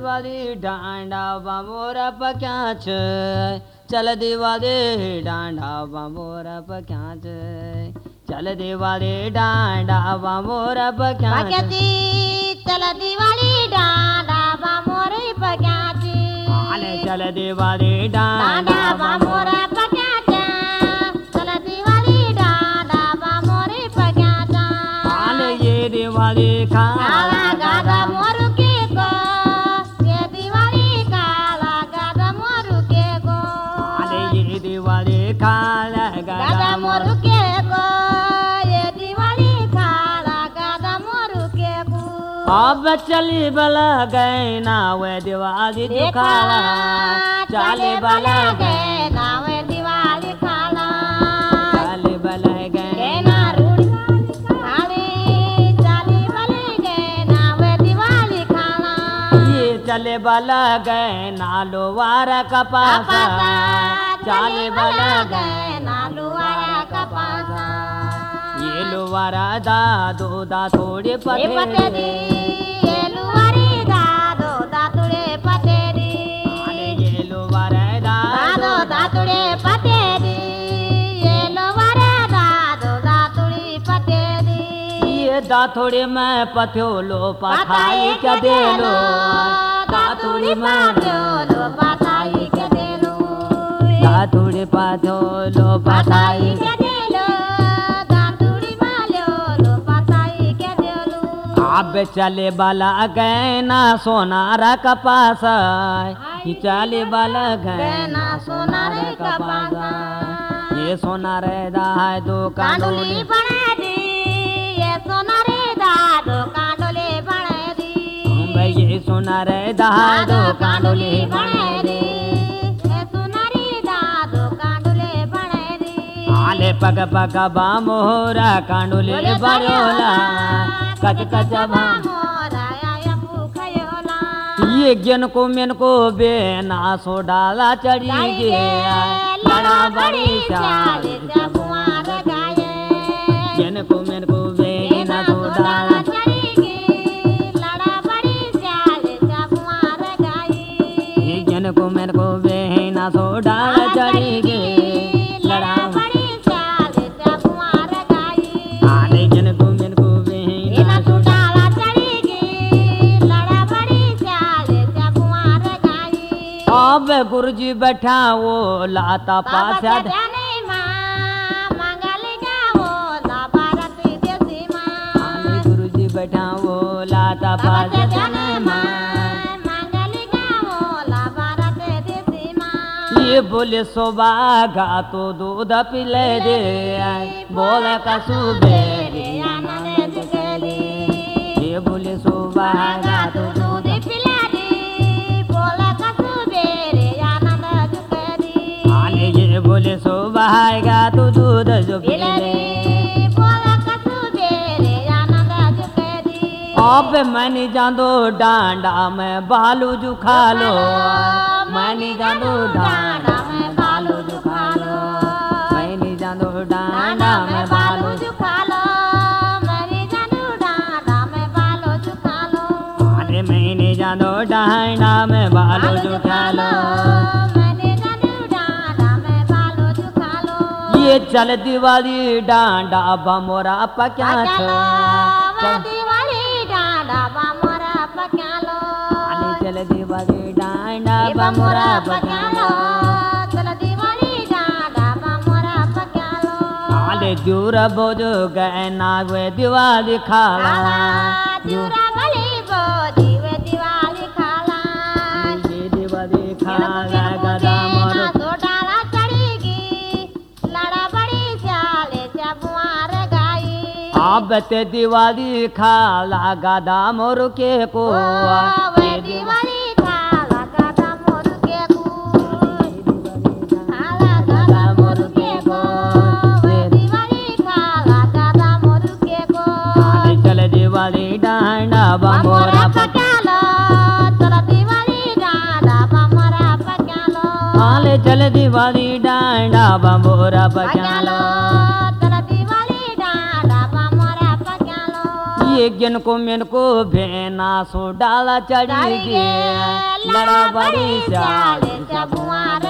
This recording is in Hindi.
दिवाली डांडा बाबोरा पक्याच चल दिवाली डांडा बाबोरा पक्याच चल दिवाली डांडा बाबोरा पक्याच चल दिवाली डांडा बाबोरा पक्याच आले चल दिवाली डांडा बाबोरा पक्याच चल दिवाली डांडा बाबोरा पक्याच आले ये दिवाली काला गादा मोरू के को ये दिवाली काला गादा मोरू के को आले ये दिवाली काला गादा मोरू के को ये दिवाली काला गादा मोरू के को अब चली बला गए ना वे दिवाली दिखाला चले बला गए ना वे दिवाली खाला चले बला गए ना रूड़ी खाली चली बले गए ना वे दिवाली खाला ये चले बला गए ना लोवारा कपासा चले बला गए ना लुवारा कपासा ये लोवारा दादो दा थोड़े पथेरी ये लुवारी दादो दातुड़े पतेरी ये लोवारा दादो दातुड़े पतेरी ये लोवारा दादो दातुड़ी पतेरी ये दाथोड़े में पथ्यो लो पथाई क्या दे लो दातुड़ी मारो लो पताई के दे लो दाथोड़े पथ्यो लो पथाई के दे लो दातुड़ी मारो लो पताई के दे लो अब चले बाला गए ना सोनारा कपास चले बाला गए ना सोना रे कपासा ये सोना रे दाय दो कांडोली बने दी ये सोना रे दादो कांडोली बने दी भाई ये सोना रे दाय दो कांडोली बने दी ये सोना रे दादो कांडोली बने दी आले पग पग बामोरा कांडोले बरोला कच कच मोरा या पुखयोला ये ज्ञान को मेन को बेना सो डाला चढ़ी गया लड़ा बड़ी चाल जबुआर गाये ज्ञान को मेन को बेना सो डाला लड़ा बड़ी चाल जबुआर गाये ये ज्ञान को मेन को बेना सो डाला चढ़ी गई लड़ा बड़ी चाल जबुआर गाये आले ज्ञान को मेन को बेना सो डाला चढ़ी गई लड़ा बड़ी चाल जबुआर गाये अब गुरुजी बैठा वो लाता पाछा गुरुजी बैठा वो लाता पाछा ये बोले सोबागा तो दूध पिले दे बोले का सुबेरे ये बोले सोबागा तो दूध पिला दे बोला का सुबेरे आनंद जुकेरी आले ये बोले सोबागा तो दूध जो पिले बोला का सुबेरे आनंद जुकेरी अब मैंने जादो डांडा में बालू जुखा लो मैंने जादो डांडा में बालू जुखा लो मैंने जादो डांडा में बालू जुखा लो मैंने जानू डांडा में बालो जुखा लो अरे मैंने जादो डांडा में बालू जुखा लो मैंने जानू डांडा में बालो जुखा लो ये चल दिवाली डांडा बमोरा पक्या दिवाली डांडा बामोरा पक्या लो चल दिवाली डांडा बमोरा पक्या लो चल दिवाली डांडा बामोरा पक्या लो आले जूरा बोझो गए ना वे दिवाली खाला जूरा वाली बोझी वे दिवाली खाला ये दिवाली खाला गदा मोर तो डाला चढ़ेगी लड़ा बड़ी चाले जबुआर गाई अब ते दिवाली खाला गदा मोर के को वे दिवाली खाला गादा मोर के को खाला गादा मोर के को वे दिवाली खाला गादा मोर के को चल दिवाली डांडा बमोरा पक्या लो चल दिवाली डांडा बामोरा पक्या लो आले चल दिवाली डांडा बमोरा पक्या लो चल दिवाली डांडा बामोरा पक्या लो जी गिनको मिनको भेना सो डाला चढ़ी गे लड़ा बड़ी चाल चबुआर